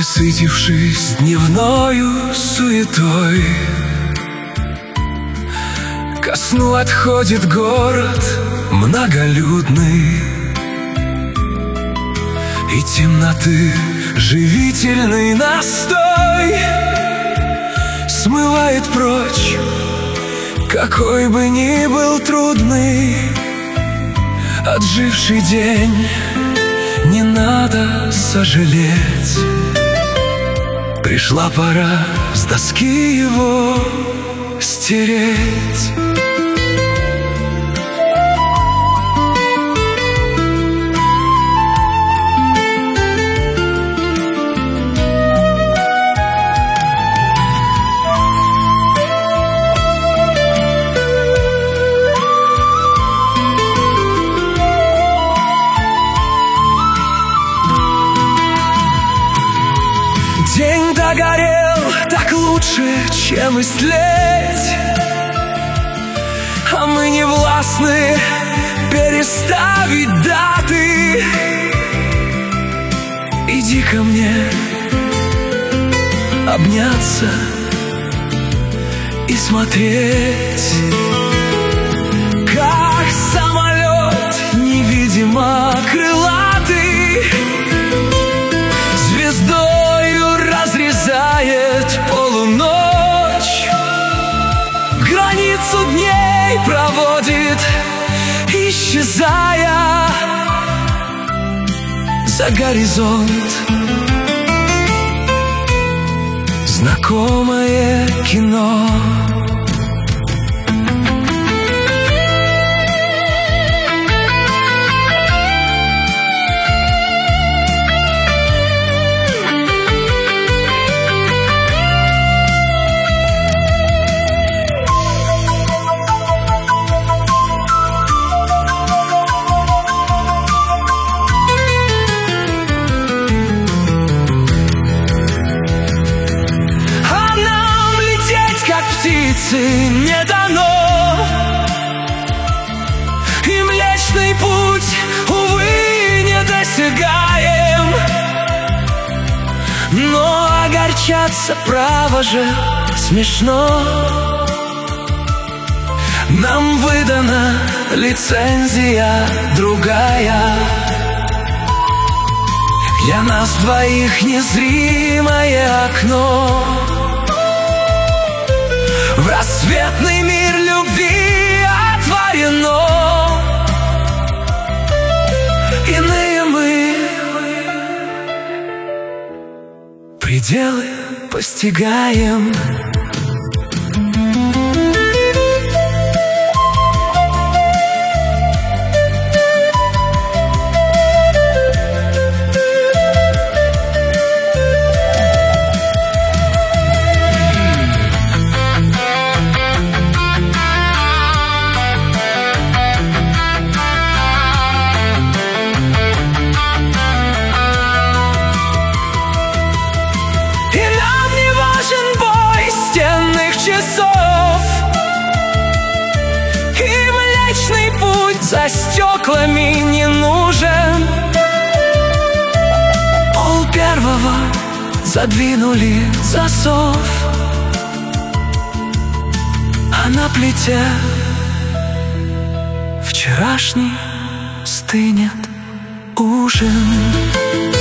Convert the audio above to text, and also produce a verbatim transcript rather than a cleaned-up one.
Присытившись дневною суетой, ко сну отходит город многолюдный, и темноты живительный настой смывает прочь, какой бы ни был трудный отживший день. Не надо сожалеть, пришла пора с доски его стереть. День догорел, так лучше, чем истлеть, а мы не властны переставить даты. Иди ко мне обняться и смотреть, как самолет невидимо крылатый звездою разрезает полуночь, границу дней проводит, исчезая за горизонт. Знакомое кино. Не дано, и Млечный Путь, увы, недосягаем. Но огорчаться, право же, смешно. Нам выдана лицензия другая, для нас двоих незримое окно в рассветный мир любви отворено. Иные мы пределы постигаем. Часов и Млечный Путь за стеклами не нужен. Пол первого задвинули засов, а на плите вчерашний стынет ужин.